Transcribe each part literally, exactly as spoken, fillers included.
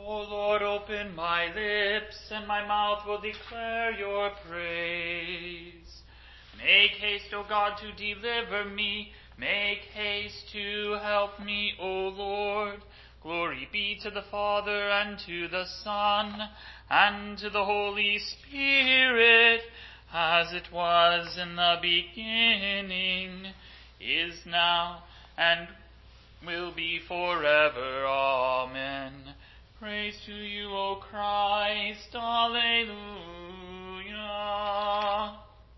O Lord, open my lips, and my mouth will declare your praise. Make haste, O God, to deliver me. Make haste to help me, O Lord. Glory be to the Father, and to the Son, and to the Holy Spirit, as it was in the beginning, is now, and will be forever. Amen. Praise to you, O Christ. Alleluia.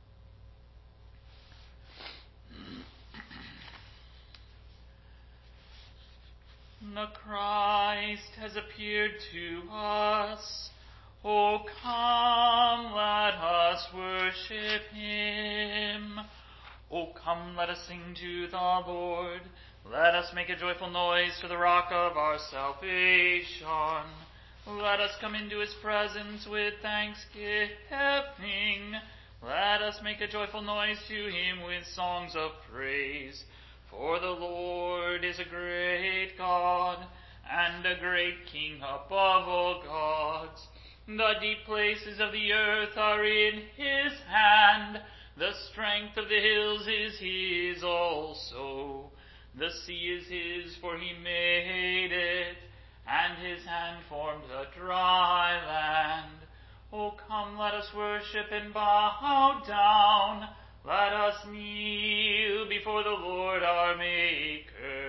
The Christ has appeared to us. O come, let us worship him. O come, let us sing to the Lord. Let us make a joyful noise to the rock of our salvation. Let us come into his presence with thanksgiving. Let us make a joyful noise to him with songs of praise. For the Lord is a great God, and a great King above all gods. The deep places of the earth are in his hand. The strength of the hills is his also. The sea is his, for he made it, and his hand formed the dry land. O come, let us worship and bow down. Let us kneel before the Lord our Maker.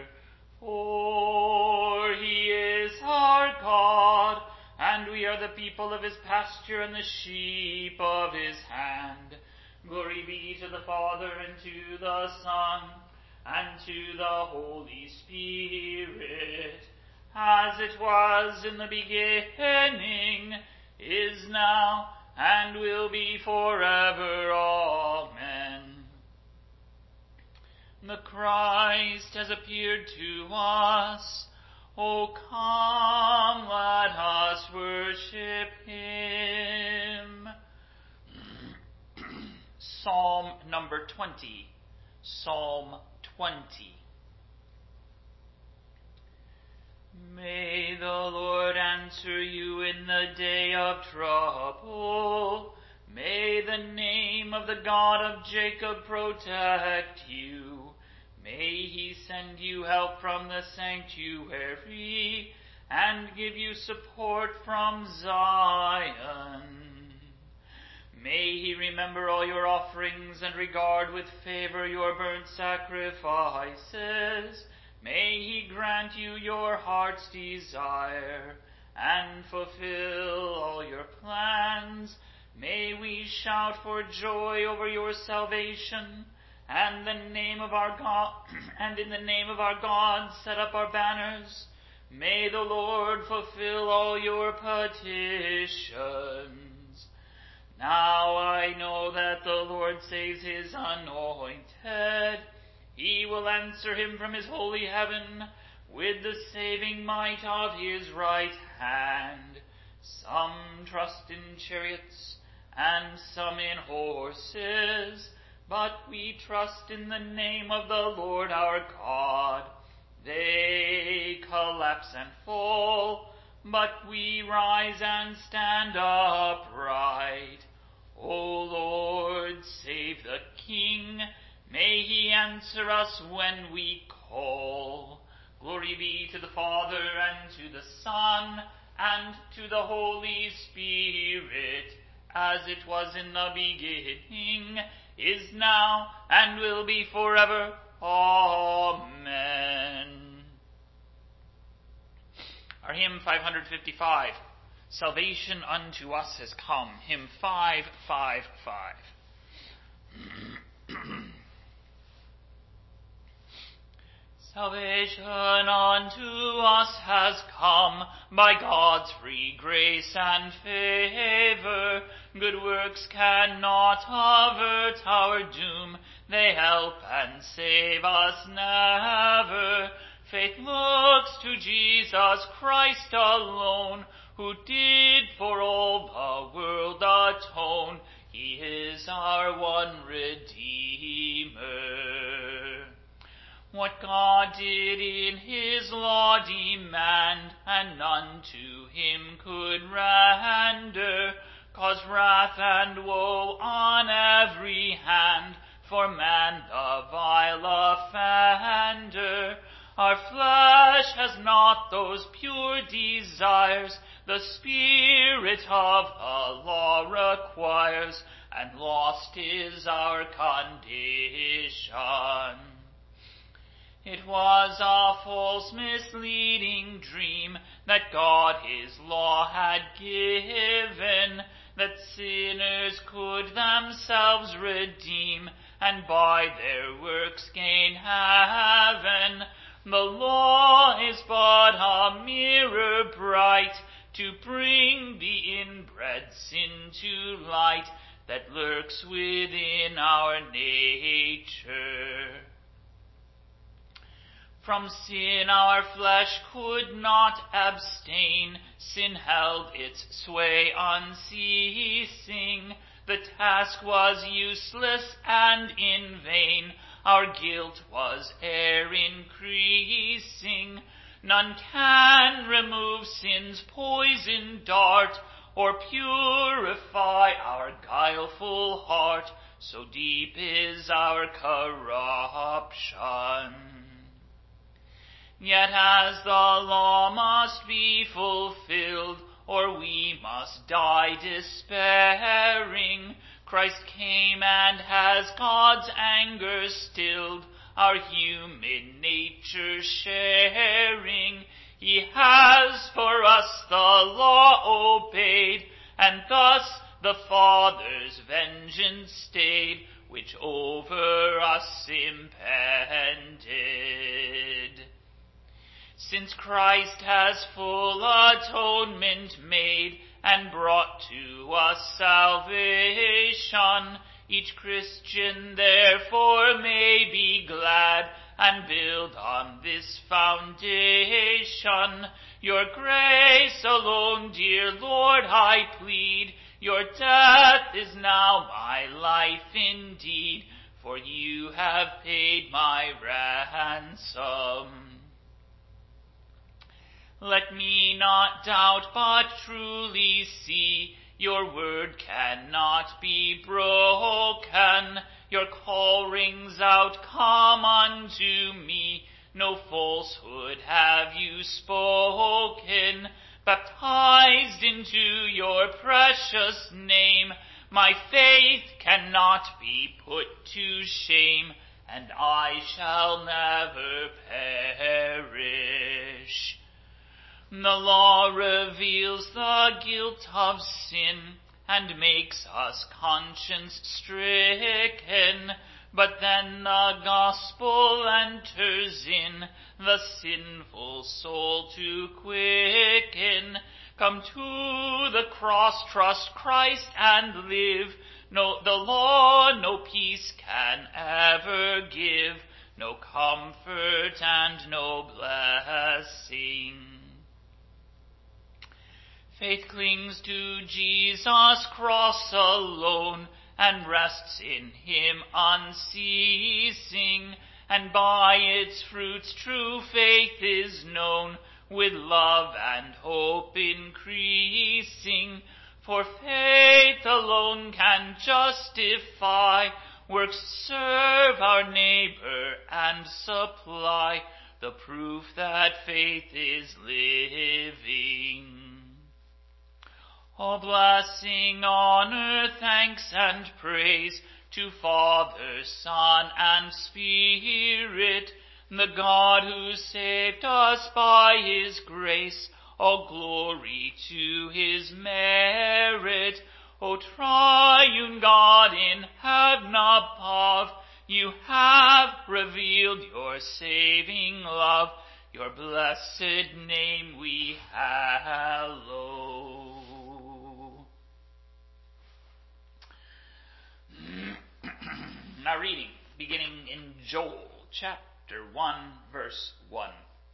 For he is our God, and we are the people of his pasture and the sheep of his hand. Glory be to the Father, and to the Son, and to the Holy Spirit, as it was in the beginning, is now, and will be forever. Amen. The Christ has appeared to us. O come, let us worship him. Psalm number twenty. Psalm twenty. May the Lord answer you in the day of trouble. May the name of the God of Jacob protect you. May he send you help from the sanctuary and give you support from Zion. May he remember all your offerings and regard with favor your burnt sacrifices. May he grant you your heart's desire and fulfill all your plans. May we shout for joy over your salvation, and the name of our God, and in the name of our God set up our banners. May the Lord fulfill all your petitions. Now I know that the Lord saves his anointed. He will answer him from his holy heaven with the saving might of his right hand. Some trust in chariots and some in horses, but we trust in the name of the Lord our God. They collapse and fall, but we rise and stand upright. O Lord, save the King. May he answer us when we call. Glory be to the Father, and to the Son, and to the Holy Spirit, as it was in the beginning, is now, and will be forever. Amen. Our hymn five fifty-five, Salvation unto us has come. Hymn five fifty-five. Salvation unto us has come by God's free grace and favor. Good works cannot avert our doom. They help and save us never. Faith looks to Jesus Christ alone, who did for all the world atone. He is our one Redeemer. What God did in his law demand, and none to him could render, caused wrath and woe on every hand, for man the vile offender. Our flesh has not those pure desires the Spirit of the law requires, and lost is our condition. It was a false misleading dream that God his law had given, that sinners could themselves redeem, and by their works gain heaven. The law is but a mirror bright, to bring the inbred sin to light, that lurks within our nature. From sin our flesh could not abstain, sin held its sway unceasing. The task was useless and in vain, our guilt was e'er increasing. None can remove sin's poison dart, or purify our guileful heart, so deep is our corruption. Yet as the law must be fulfilled, or we must die despairing, Christ came and has God's anger stilled, our human nature sharing. He has for us the law obeyed, and thus the Father's vengeance stayed, which over us impended. Since Christ has full atonement made, and brought to us salvation, each Christian therefore may be glad, and build on this foundation. Your grace alone, dear Lord, I plead. Your death is now my life indeed, for you have paid my ransom. Let me not doubt, but truly see, your word cannot be broken. Your call rings out, come unto me. No falsehood have you spoken. Baptized into your precious name, my faith cannot be put to shame, and I shall never perish. The law reveals the guilt of sin, and makes us conscience-stricken. But then the gospel enters in, the sinful soul to quicken. Come to the cross, trust Christ and live. No, the law no peace can ever give, no comfort and no blessing. Faith clings to Jesus' cross alone, and rests in him unceasing, and by its fruits true faith is known, with love and hope increasing. For faith alone can justify, works serve our neighbor and supply, the proof that faith is living. All blessing, honor, thanks, and praise to Father, Son, and Spirit, the God who saved us by his grace. All glory to his merit. O triune God in heaven above, you have revealed your saving love. Your blessed name we hallow. Now reading, beginning in Joel, chapter one, verse one.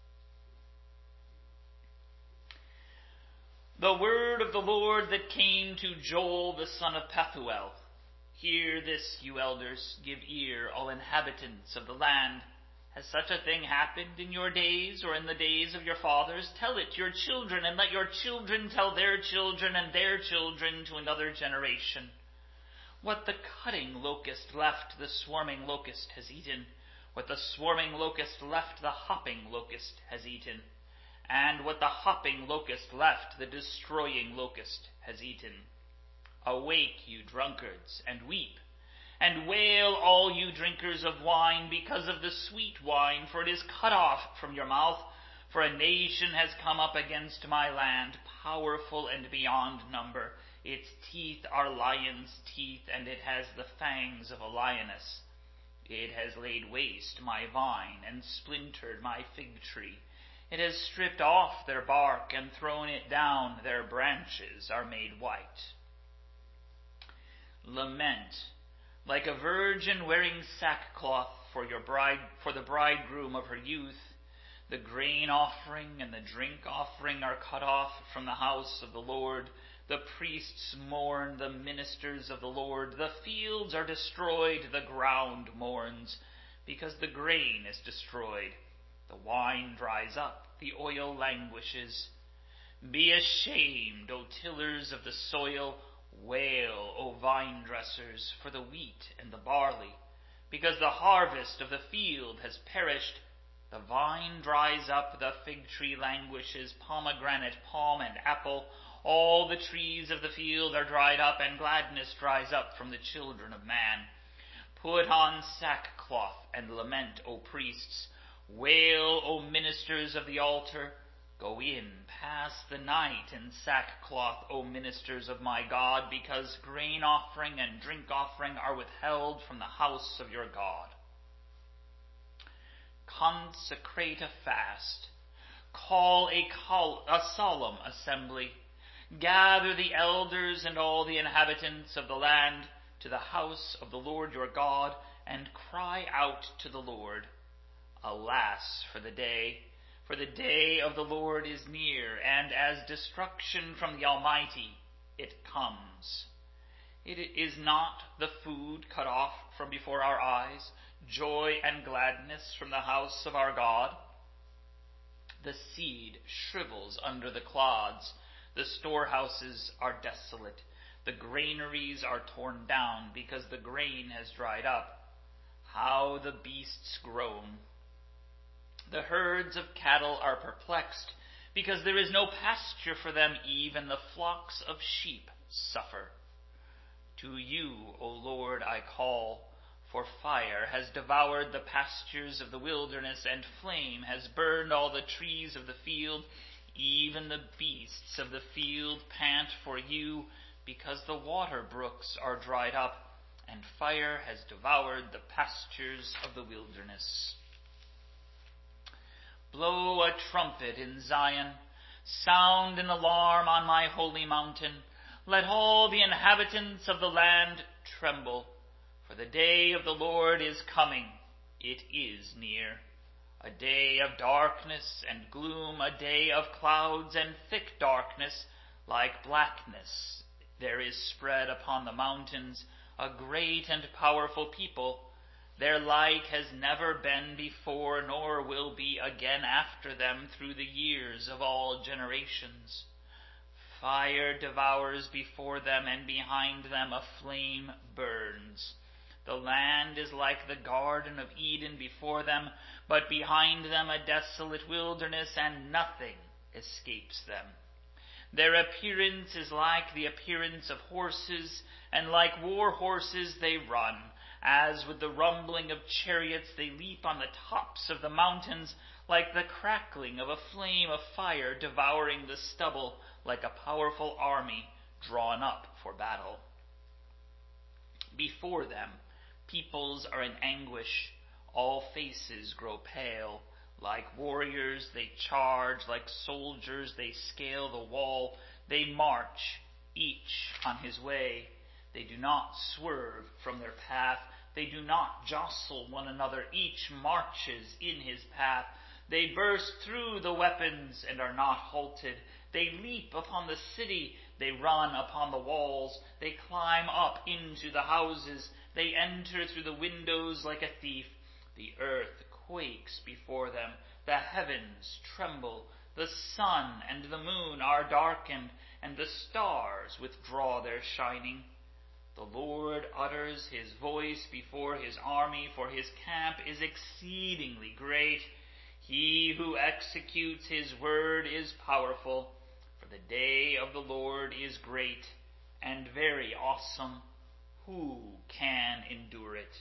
The word of the Lord that came to Joel the son of Pethuel. Hear this, you elders, give ear, all inhabitants of the land. Has such a thing happened in your days or in the days of your fathers? Tell it to your children, and let your children tell their children and their children to another generation. What the cutting locust left, the swarming locust has eaten. What the swarming locust left, the hopping locust has eaten. And what the hopping locust left, the destroying locust has eaten. Awake, you drunkards, and weep, and wail, all you drinkers of wine, because of the sweet wine, for it is cut off from your mouth. For a nation has come up against my land, powerful and beyond number. Its teeth are lion's teeth, and it has the fangs of a lioness. It has laid waste my vine, and splintered my fig tree. It has stripped off their bark, and thrown it down. Their branches are made white. Lament, like a virgin wearing sackcloth for your bride, for the bridegroom of her youth. The grain offering and the drink offering are cut off from the house of the Lord. The priests mourn, the ministers of the Lord. The fields are destroyed, the ground mourns, because the grain is destroyed. The wine dries up, the oil languishes. Be ashamed, O tillers of the soil. Wail, O vine dressers, for the wheat and the barley, because the harvest of the field has perished. The vine dries up, the fig tree languishes, pomegranate, palm, and apple. All the trees of the field are dried up, and gladness dries up from the children of man. Put on sackcloth and lament, O priests. Wail, O ministers of the altar. Go in, pass the night in sackcloth, O ministers of my God, because grain offering and drink offering are withheld from the house of your God. Consecrate a fast. Call a, col- a solemn assembly. Gather the elders and all the inhabitants of the land to the house of the Lord your God, and cry out to the Lord. Alas for the day! For the day of the Lord is near, and as destruction from the Almighty it comes. It is not the food cut off from before our eyes, joy and gladness from the house of our God. The seed shrivels under the clods, the storehouses are desolate, the granaries are torn down, because the grain has dried up. How the beasts groan! The herds of cattle are perplexed, because there is no pasture for them, even the flocks of sheep suffer. To you, O Lord, I call, for fire has devoured the pastures of the wilderness, and flame has burned all the trees of the field. Even the beasts of the field pant for you, because the water brooks are dried up, and fire has devoured the pastures of the wilderness. Blow a trumpet in Zion, sound an alarm on my holy mountain. Let all the inhabitants of the land tremble, for the day of the Lord is coming, it is near. A day of darkness and gloom, a day of clouds and thick darkness, like blackness there is spread upon the mountains, a great and powerful people. Their like has never been before, nor will be again after them through the years of all generations. Fire devours before them, and behind them a flame burns. The land is like the Garden of Eden before them, but behind them a desolate wilderness, and nothing escapes them. Their appearance is like the appearance of horses, and like war horses they run. As with the rumbling of chariots they leap on the tops of the mountains, like the crackling of a flame of fire devouring the stubble, like a powerful army drawn up for battle. Before them peoples are in anguish, all faces grow pale. Like warriors they charge, like soldiers they scale the wall. They march, each on his way. They do not swerve from their path. They do not jostle one another. Each marches in his path. They burst through the weapons and are not halted. They leap upon the city. They run upon the walls. They climb up into the houses. They enter through the windows like a thief. The earth quakes before them. The heavens tremble. The sun and the moon are darkened, and the stars withdraw their shining. The Lord utters his voice before his army, for his camp is exceedingly great. He who executes his word is powerful, for the day of the Lord is great and very awesome. Who can endure it?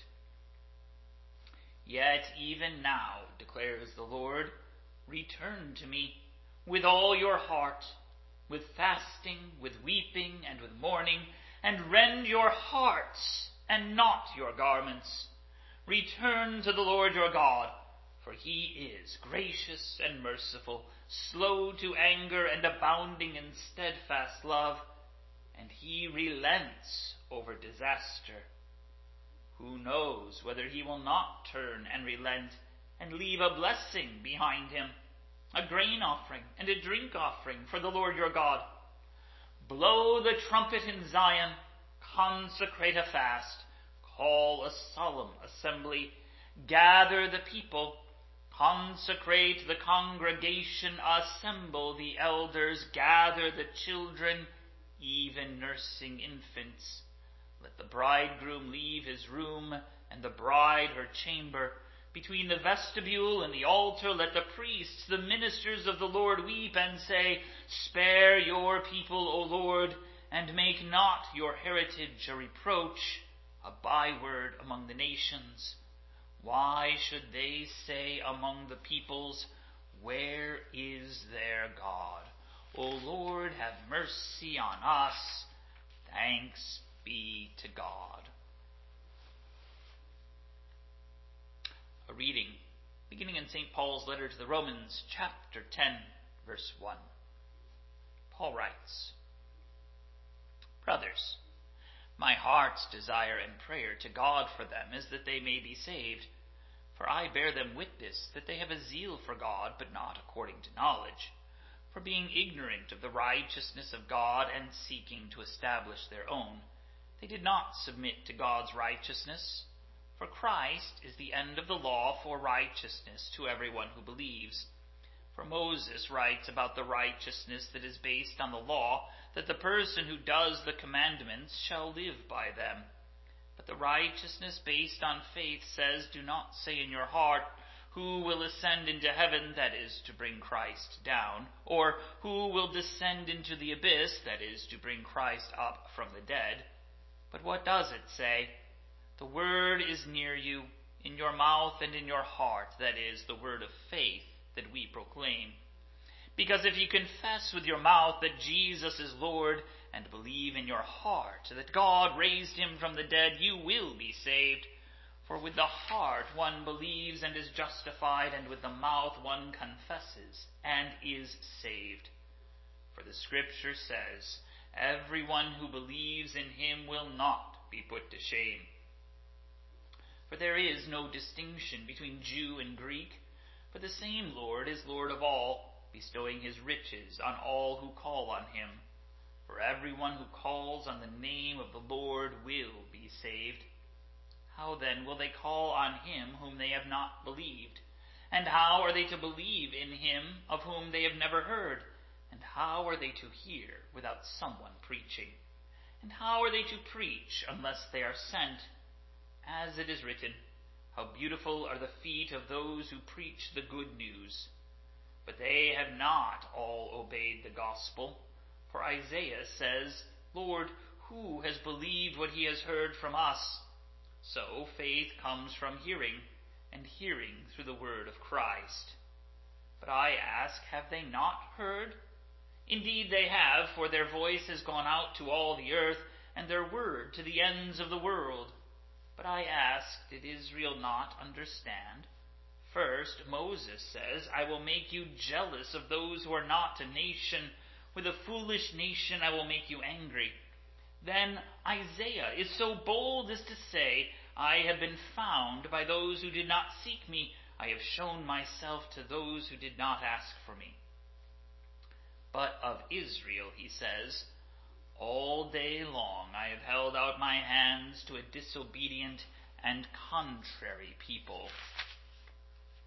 Yet even now, declares the Lord, return to me with all your heart, with fasting, with weeping, and with mourning, and rend your hearts and not your garments. Return to the Lord your God, for he is gracious and merciful, slow to anger and abounding in steadfast love, and he relents over disaster. Who knows whether he will not turn and relent and leave a blessing behind him, a grain offering and a drink offering for the Lord your God? Blow the trumpet in Zion, consecrate a fast, call a solemn assembly, gather the people, consecrate the congregation, assemble the elders, gather the children, even nursing infants. Let the bridegroom leave his room, and the bride her chamber. Between the vestibule and the altar, let the priests, the ministers of the Lord, weep and say, Spare your people, O Lord, and make not your heritage a reproach, a byword among the nations. Why should they say among the peoples, Where is their God? O Lord, have mercy on us. Thanks be to God. A reading beginning in Saint Paul's letter to the Romans, chapter ten, verse one. Paul writes, Brothers, my heart's desire and prayer to God for them is that they may be saved. For I bear them witness that they have a zeal for God, but not according to knowledge. For being ignorant of the righteousness of God and seeking to establish their own, they did not submit to God's righteousness. For Christ is the end of the law for righteousness to everyone who believes. For Moses writes about the righteousness that is based on the law, that the person who does the commandments shall live by them. But the righteousness based on faith says, Do not say in your heart, Who will ascend into heaven, that is, to bring Christ down, or who will descend into the abyss, that is, to bring Christ up from the dead. But what does it say? The word is near you, in your mouth and in your heart, that is, the word of faith that we proclaim. Because if you confess with your mouth that Jesus is Lord, and believe in your heart that God raised him from the dead, you will be saved. For with the heart one believes and is justified, and with the mouth one confesses and is saved. For the Scripture says, Everyone who believes in him will not be put to shame. For there is no distinction between Jew and Greek, for the same Lord is Lord of all, bestowing his riches on all who call on him. For everyone who calls on the name of the Lord will be saved. How then will they call on him whom they have not believed? And how are they to believe in him of whom they have never heard? And how are they to hear without someone preaching? And how are they to preach unless they are sent? As it is written, How beautiful are the feet of those who preach the good news. But they have not all obeyed the gospel. For Isaiah says, Lord, who has believed what he has heard from us? So faith comes from hearing, and hearing through the word of Christ. But I ask, have they not heard? Indeed they have, for their voice has gone out to all the earth, and their word to the ends of the world. But I ask, did Israel not understand? First, Moses says, I will make you jealous of those who are not a nation. With a foolish nation I will make you angry. Then Isaiah is so bold as to say, I have been found by those who did not seek me. I have shown myself to those who did not ask for me. But of Israel, he says, all day long I have held out my hands to a disobedient and contrary people.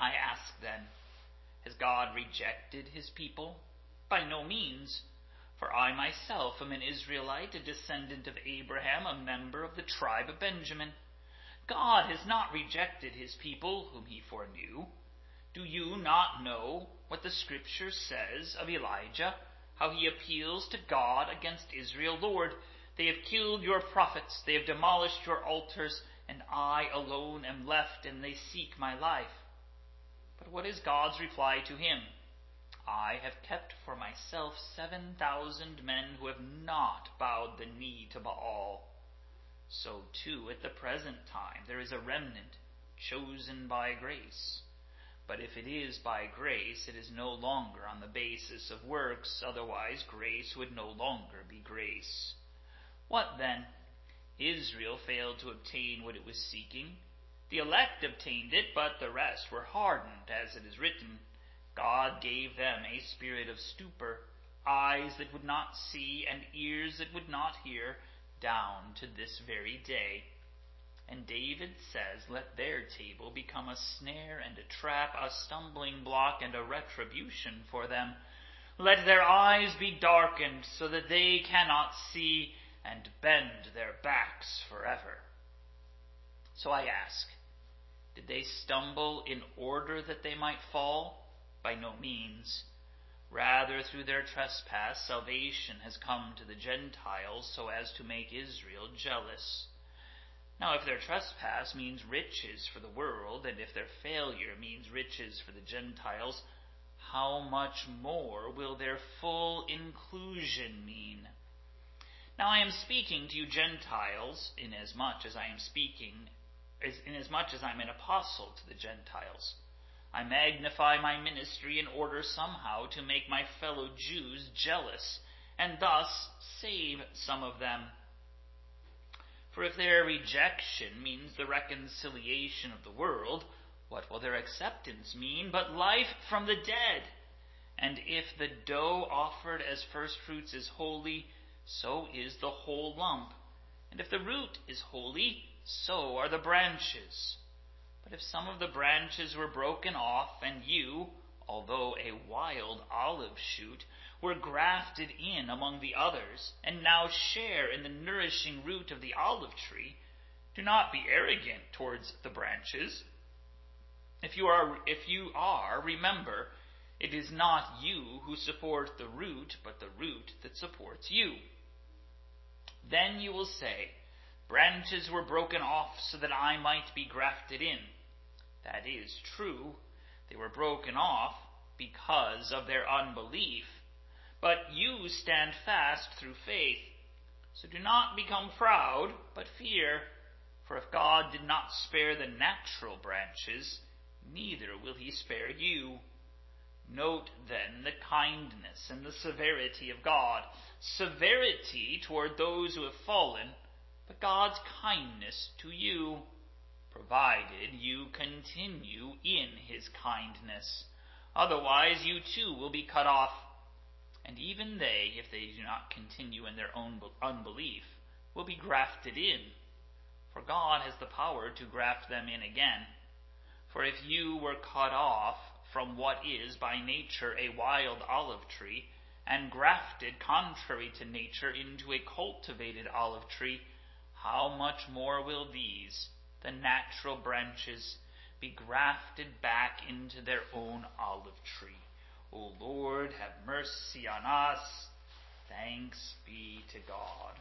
I ask then, has God rejected his people? By no means. For I myself am an Israelite, a descendant of Abraham, a member of the tribe of Benjamin. God has not rejected his people whom he foreknew. Do you not know what the Scripture says of Elijah, how he appeals to God against Israel? Lord, they have killed your prophets, they have demolished your altars, and I alone am left, and they seek my life. But what is God's reply to him? I have kept for myself seven thousand men who have not bowed the knee to Baal. So too at the present time there is a remnant chosen by grace. But if it is by grace, it is no longer on the basis of works, otherwise grace would no longer be grace. What then? Israel failed to obtain what it was seeking. The elect obtained it, but the rest were hardened, as it is written, God gave them a spirit of stupor, eyes that would not see, and ears that would not hear, down to this very day. And David says, let their table become a snare and a trap, a stumbling block and a retribution for them. Let their eyes be darkened, so that they cannot see, and bend their backs forever. So I ask, did they stumble in order that they might fall? By no means. Rather, through their trespass, salvation has come to the Gentiles, so as to make Israel jealous. Now, if their trespass means riches for the world, and if their failure means riches for the Gentiles, how much more will their full inclusion mean? Now, I am speaking to you Gentiles, inasmuch as I am speaking As, inasmuch as I am an apostle to the Gentiles. I magnify my ministry in order somehow to make my fellow Jews jealous, and thus save some of them. For if their rejection means the reconciliation of the world, what will their acceptance mean but life from the dead? And if the dough offered as firstfruits is holy, so is the whole lump. And if the root is holy, so are the branches. But if some of the branches were broken off, and you, although a wild olive shoot, were grafted in among the others, and now share in the nourishing root of the olive tree, do not be arrogant towards the branches. If you are, if you are, remember, it is not you who support the root, but the root that supports you. Then you will say, branches were broken off so that I might be grafted in. That is true. They were broken off because of their unbelief. But you stand fast through faith. So do not become proud, but fear. For if God did not spare the natural branches, neither will he spare you. Note then the kindness and the severity of God. Severity toward those who have fallen, but God's kindness to you, provided you continue in his kindness. Otherwise you too will be cut off. And even they, if they do not continue in their own unbelief, will be grafted in. For God has the power to graft them in again. For if you were cut off from what is by nature a wild olive tree, and grafted contrary to nature into a cultivated olive tree, how much more will these, the natural branches, be grafted back into their own olive tree? O Lord, have mercy on us. Thanks be to God.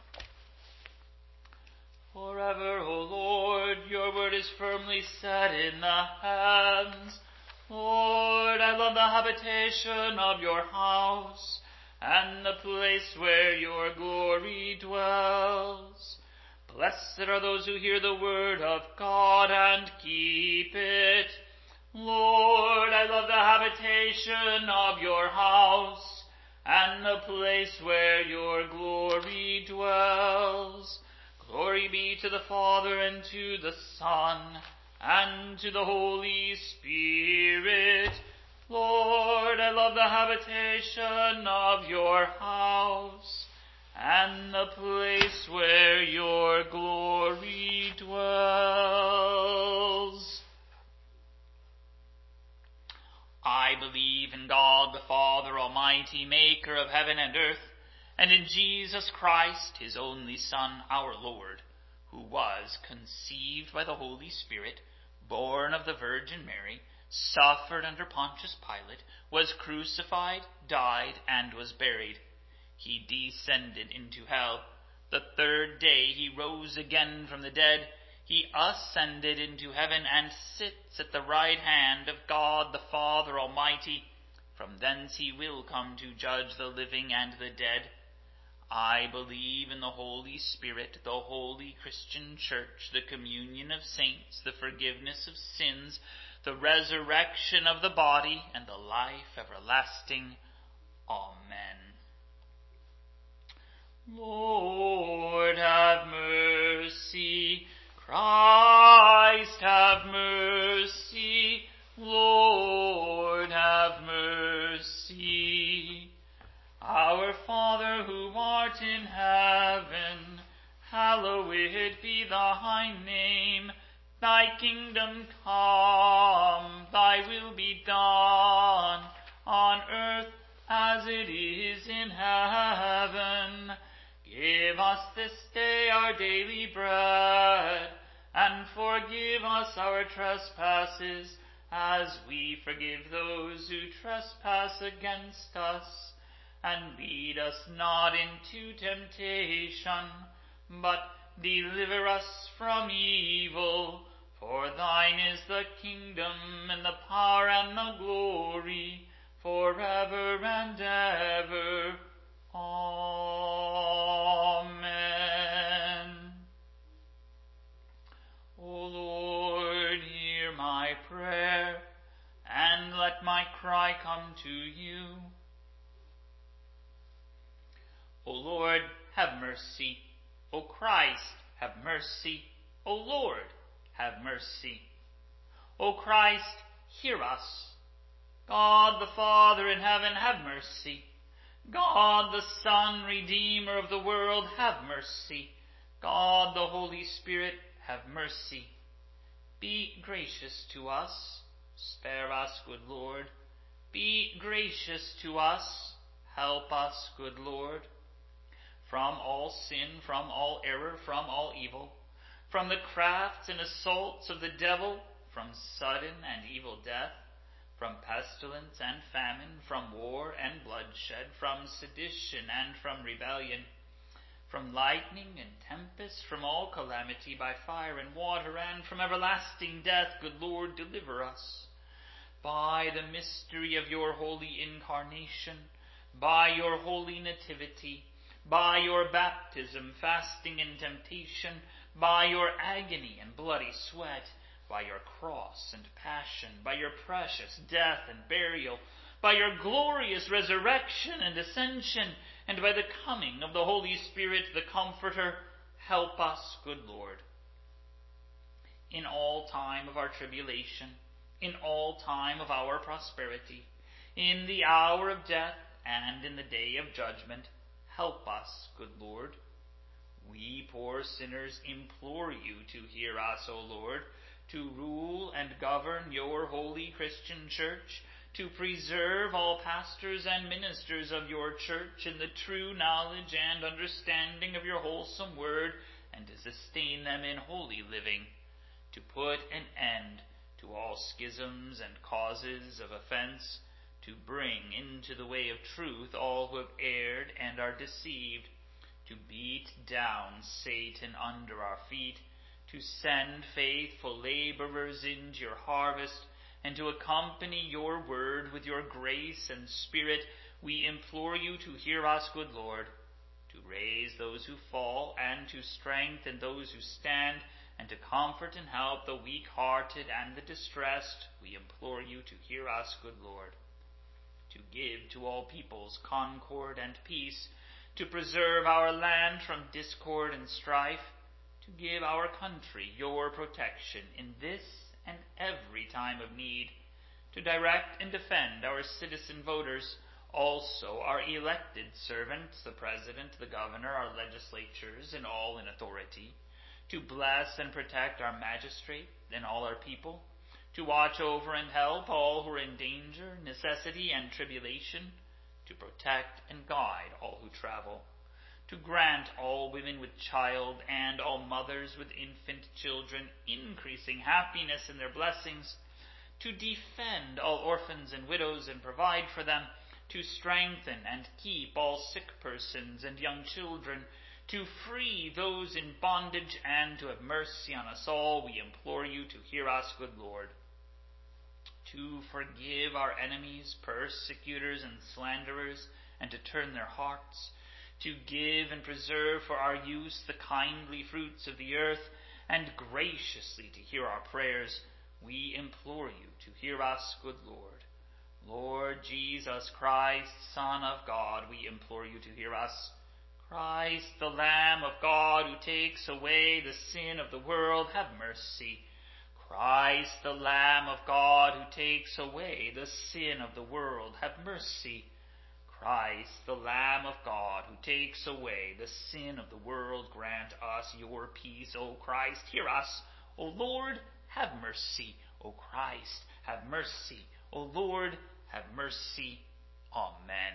Forever, O Lord, your word is firmly set in the heavens. Lord, I love the habitation of your house, and the place where your glory dwells. Blessed are those who hear the word of God and keep it. Lord, I love the habitation of your house, and the place where your glory dwells. Glory be to the Father, and to the Son, and to the Holy Spirit. Lord, I love the habitation of your house, and the place where your glory dwells. I believe in God the Father Almighty, maker of heaven and earth, and in Jesus Christ, his only Son, our Lord, who was conceived by the Holy Spirit, born of the Virgin Mary, suffered under Pontius Pilate, was crucified, died, and was buried. He descended into hell. The third day he rose again from the dead. He ascended into heaven and sits at the right hand of God the Father Almighty. From thence he will come to judge the living and the dead. I believe in the Holy Spirit, the holy Christian Church, the communion of saints, the forgiveness of sins, the resurrection of the body, and the life everlasting. Amen. Lord, have mercy. Christ, have mercy. Lord, have mercy. Our Father, who art in heaven, hallowed be thy name. Thy kingdom come, thy will be done, on earth as it is in heaven. Give us this day our daily bread, and forgive us our trespasses, as we forgive those who trespass against us. And lead us not into temptation, but deliver us from evil. For thine is the kingdom, and the power, and the glory, forever and ever. Amen. O Lord, hear my prayer, and let my cry come to you. O Lord, have mercy. O Christ, have mercy. O Lord, have mercy. O Christ, hear us. God the Father in heaven, have mercy. God the Son, Redeemer of the world, have mercy. God the Holy Spirit, have mercy. Be gracious to us. Spare us, good Lord. Be gracious to us. Help us, good Lord. From all sin, from all error, from all evil, from the crafts and assaults of the devil, from sudden and evil death, from pestilence and famine, from war and bloodshed, from sedition and from rebellion, from lightning and tempest, from all calamity by fire and water, and from everlasting death, good Lord, deliver us. By the mystery of your holy incarnation, by your holy nativity, by your baptism, fasting, and temptation, by your agony and bloody sweat, by your cross and passion, by your precious death and burial, by your glorious resurrection and ascension, and by the coming of the Holy Spirit, the Comforter, help us, good Lord. In all time of our tribulation, in all time of our prosperity, in the hour of death and in the day of judgment, help us, good Lord. We poor sinners implore you to hear us, O Lord, to rule and govern your holy Christian church, to preserve all pastors and ministers of your church in the true knowledge and understanding of your wholesome word, and to sustain them in holy living, to put an end to all schisms and causes of offense, to bring into the way of truth all who have erred and are deceived, to beat down Satan under our feet, to send faithful laborers into your harvest, and to accompany your word with your grace and spirit. We implore you to hear us, good Lord, to raise those who fall, and to strengthen those who stand, and to comfort and help the weak-hearted and the distressed. We implore you to hear us, good Lord, to give to all peoples concord and peace, to preserve our land from discord and strife, to give our country your protection in this and every time of need, to direct and defend our citizen voters, also our elected servants, the President, the Governor, our legislatures, and all in authority, to bless and protect our magistrate and all our people, to watch over and help all who are in danger, necessity, and tribulation, to protect and guide all who travel, to grant all women with child and all mothers with infant children increasing happiness in their blessings, to defend all orphans and widows and provide for them, to strengthen and keep all sick persons and young children, to free those in bondage, and to have mercy on us all, we implore you to hear us, good Lord. To forgive our enemies, persecutors, and slanderers, and to turn their hearts, to give and preserve for our use the kindly fruits of the earth, and graciously to hear our prayers, we implore you to hear us, good Lord. Lord Jesus Christ, Son of God, we implore you to hear us. Christ, the Lamb of God, who takes away the sin of the world, have mercy. Christ, the Lamb of God, who takes away the sin of the world, have mercy. Christ, the Lamb of God, who takes away the sin of the world, grant us your peace. O Christ, hear us. O Lord, have mercy. O Christ, have mercy. O Lord, have mercy. Amen.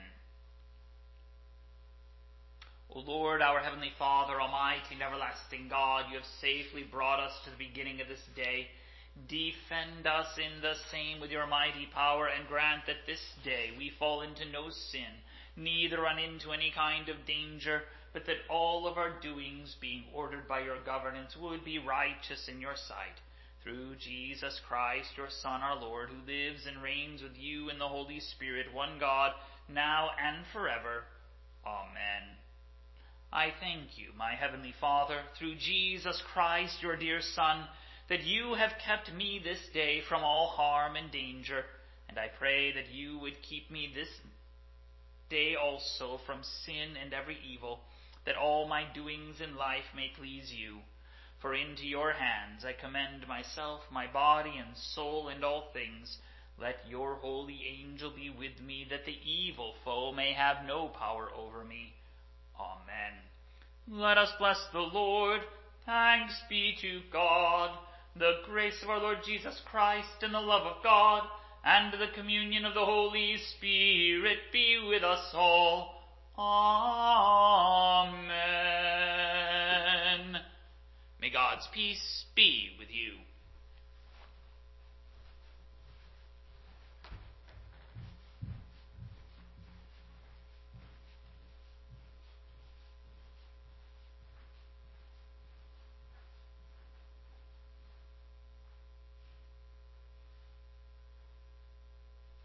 O Lord, our heavenly Father, almighty and everlasting God, you have safely brought us to the beginning of this day. Defend us in the same with your mighty power, and grant that this day we fall into no sin, neither run into any kind of danger, but that all of our doings, being ordered by your governance, would be righteous in your sight. Through Jesus Christ, your Son, our Lord, who lives and reigns with you in the Holy Spirit, one God, now and forever. Amen. I thank you, my heavenly Father, through Jesus Christ, your dear Son, that you have kept me this day from all harm and danger, and I pray that you would keep me this day also from sin and every evil, that all my doings in life may please you. For into your hands I commend myself, my body and soul, and all things. Let your holy angel be with me, that the evil foe may have no power over me. Amen. Let us bless the Lord. Thanks be to God. The grace of our Lord Jesus Christ, and the love of God, and the communion of the Holy Spirit be with us all. Amen. May God's peace be with you.